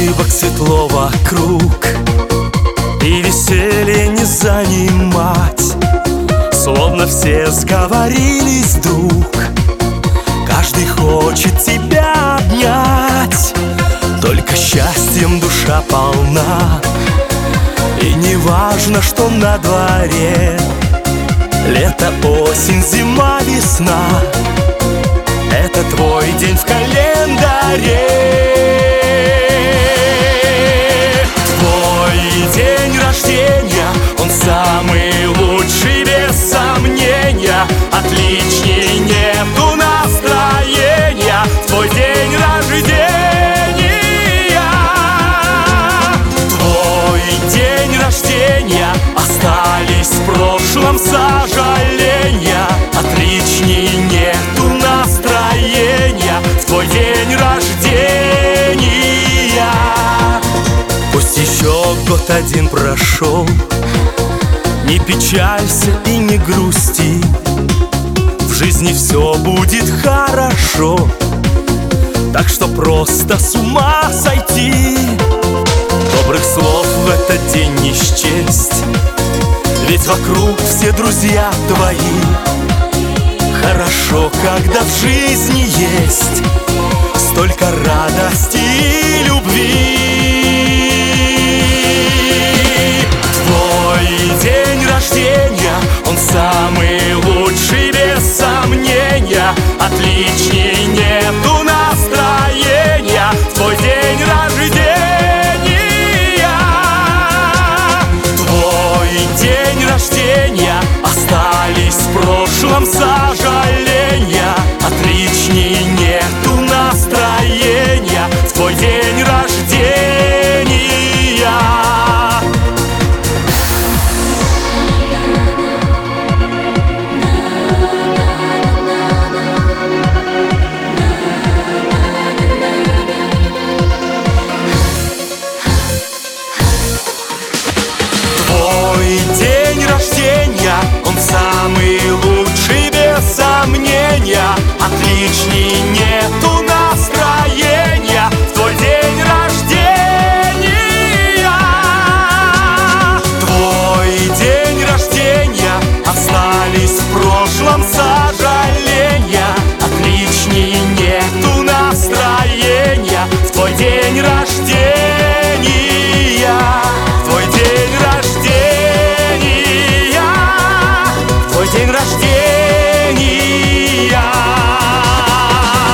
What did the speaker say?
улыбок светло вокруг, и веселье не занимать. Словно все сговорились вдруг, каждый хочет тебя обнять. Только счастьем душа полна, и не важно, что на дворе. Лето, осень, зима, весна — это твой день в календаре. Твой день рождения, он самый лучший, без сомнения. Отличней нету настроения. Твой день рождения. Твой день рождения, остались в прошлом сожаления. Отличней нету настроения. Твой день рождения. Пусть еще год один прошел, не печалься и не грусти, в жизни все будет хорошо. Так что просто с ума сойти. Добрых слов в этот день не счесть, ведь вокруг все друзья твои. Хорошо, когда в жизни есть столько радости и любви. Твой день рождения, он самый лучший, без сомнения. Отличней нету настроения. Твой день рождения. Твой день рождения, остались в прошлом сожаления. Отличней нету настроения. Твой день рождения. Твой день рождения, он самый лучший, без сомнения. Отличней нету